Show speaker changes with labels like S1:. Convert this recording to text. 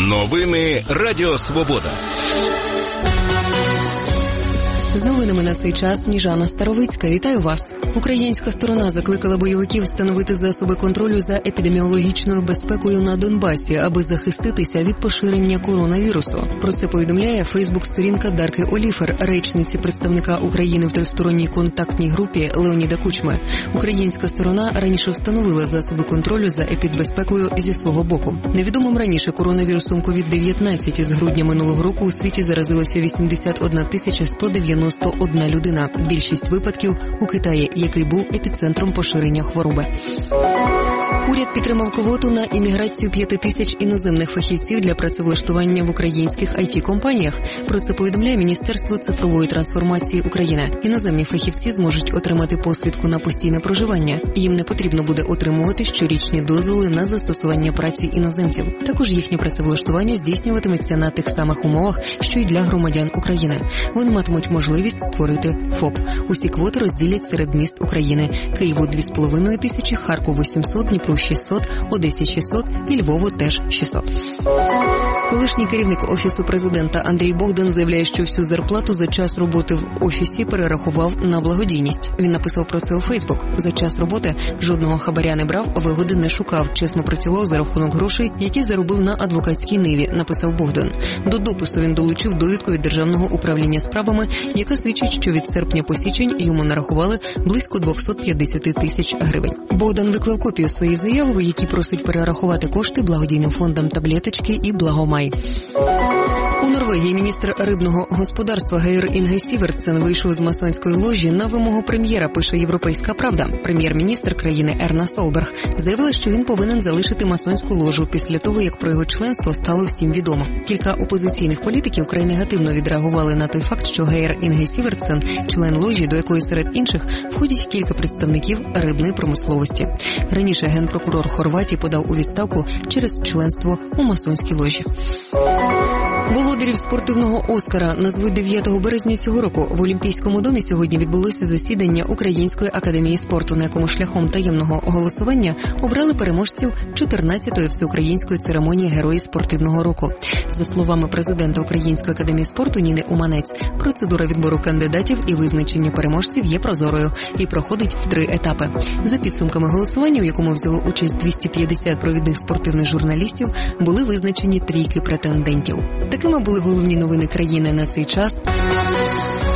S1: Новини Радіо Свобода.
S2: З новинами на цей час Сніжана Старовицька. Вітаю вас. Українська сторона закликала бойовиків встановити засоби контролю за епідеміологічною безпекою на Донбасі, аби захиститися від поширення коронавірусу. Про це повідомляє фейсбук-сторінка Дарки Оліфер, речниці представника України в тристоронній контактній групі Леоніда Кучми. Українська сторона раніше встановила засоби контролю за епідбезпекою зі свого боку. Невідомим раніше коронавірусом COVID-19 із грудня минулого року у світі заразилася 81 191 людина. Більшість випадків у Китаї, який був епіцентром поширення хвороби. Уряд підтримав квоту на імміграцію 5 тисяч іноземних фахівців для працевлаштування в українських IT-компаніях. Про це повідомляє Міністерство цифрової трансформації України. Іноземні фахівці зможуть отримати посвідку на постійне проживання. Їм не потрібно буде отримувати щорічні дозволи на застосування праці іноземців. Також їхнє працевлаштування здійснюватиметься на тих самих умовах, що й для громадян України. Вони матимуть можливість створити ФОП. Усі квоти розділять серед міст України. Києву 2,5 тисячі, Харкову 700, Дніпру 600, Одесі 600 і Львову теж 600. Колишній керівник Офісу президента Андрій Богдан заявляє, що всю зарплату за час роботи в Офісі перерахував на благодійність. Він написав про це у Фейсбук. За час роботи жодного хабаря не брав, вигоди не шукав, чесно працював за рахунок грошей, які заробив на адвокатській ниві, написав Богдан. До допису він долучив довідку від Державного управління справами, яка свідчить, що від серпня по січень йому нарахували близько 250 тисяч гривень. Богдан виклав копію своєї заяви, в якій просить перерахувати кошти благодійним фондам «Таблеточки» і «Благомай». У Норвегії міністр рибного господарства Гейр Інге Сівертсен вийшов з масонської ложі на вимогу прем'єра, пише «Європейська правда». Прем'єр-міністр країни Ерна Солберг заявила, що він повинен залишити масонську ложу після того, як про його членство стало всім відомо. Кілька опозиційних політиків край негативно відреагували на той факт, що Гейр Інге Сівертсен – член ложі, до якої серед інших входять кілька представників рибної промисловості. Раніше генпрокурор Хорватії подав у відставку через членство у масонській ложі. Володарів спортивного Оскара назвуть 9 березня цього року. В Олімпійському домі сьогодні відбулося засідання Української академії спорту, на якому шляхом таємного голосування обрали переможців 14-ї всеукраїнської церемонії Герої спортивного року. За словами президента Української академії спорту Ніни Уманець, процедура відбору кандидатів і визначення переможців є прозорою і проходить в 3 етапи. За підсумками голосування, у якому взяло участь 250 провідних спортивних журналістів, були визначені трійки претендентів. Такими були головні новини країни на цей час.